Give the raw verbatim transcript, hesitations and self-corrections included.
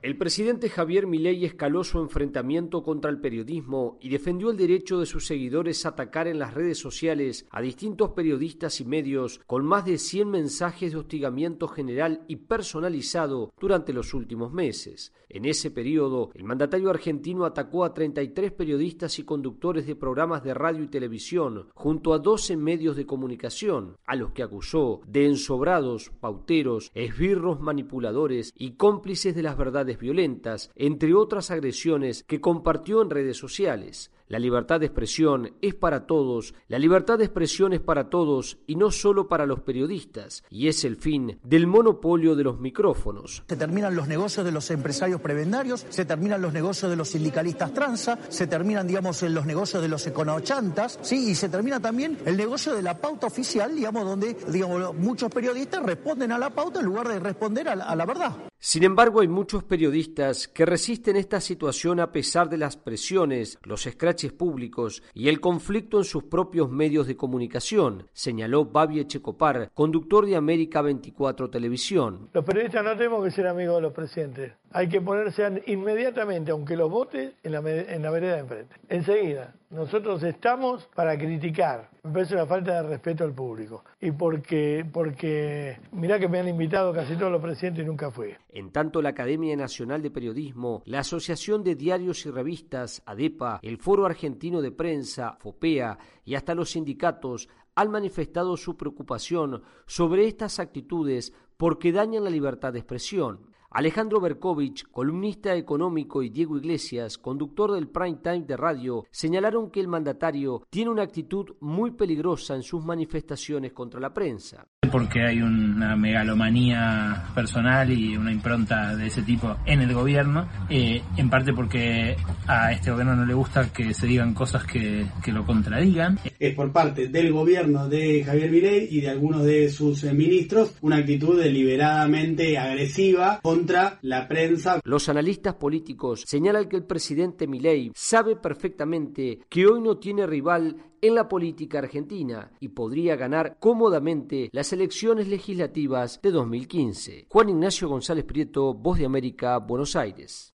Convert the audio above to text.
El presidente Javier Milei escaló su enfrentamiento contra el periodismo y defendió el derecho de sus seguidores a atacar en las redes sociales a distintos periodistas y medios con más de cien mensajes de hostigamiento general y personalizado durante los últimos meses. En ese periodo, el mandatario argentino atacó a treinta y tres periodistas y conductores de programas de radio y televisión, junto a doce medios de comunicación, a los que acusó de ensobrados, pauteros, esbirros manipuladores y cómplices de las verdades violentas, entre otras agresiones que compartió en redes sociales. La libertad de expresión es para todos, la libertad de expresión es para todos y no solo para los periodistas, y es el fin del monopolio de los micrófonos. Se terminan los negocios de los empresarios prebendarios, se terminan los negocios de los sindicalistas tranza, se terminan, digamos, los negocios de los econochantas, sí, y se termina también el negocio de la pauta oficial, digamos, donde, digamos, muchos periodistas responden a la pauta en lugar de responder a la, a la verdad. Sin embargo, hay muchos periodistas que resisten esta situación a pesar de las presiones, los escraches públicos y el conflicto en sus propios medios de comunicación, señaló Babi Echecopar, conductor de América veinticuatro Televisión. Los periodistas no tenemos que ser amigos de los presidentes. Hay que ponerse inmediatamente, aunque los vote, en la, en la vereda de enfrente. Enseguida. Nosotros estamos para criticar. Me parece una falta de respeto al público. Y porque, porque mirá que me han invitado casi todos los presidentes y nunca fui. En tanto, la Academia Nacional de Periodismo, la Asociación de Diarios y Revistas, ADEPA, el Foro Argentino de Prensa, FOPEA, y hasta los sindicatos han manifestado su preocupación sobre estas actitudes porque dañan la libertad de expresión. Alejandro Berkovich, columnista económico, y Diego Iglesias, conductor del Prime Time de radio, señalaron que el mandatario tiene una actitud muy peligrosa en sus manifestaciones contra la prensa. Porque hay una megalomanía personal y una impronta de ese tipo en el gobierno, eh, en parte porque a este gobierno no le gusta que se digan cosas que, que lo contradigan. Es por parte del gobierno de Javier Milei y de algunos de sus eh, ministros una actitud deliberadamente agresiva contra la prensa. Los analistas políticos señalan que el presidente Milei sabe perfectamente que hoy no tiene rival en la política argentina y podría ganar cómodamente las elecciones legislativas de dos mil quince. Juan Ignacio González Prieto, Voz de América, Buenos Aires.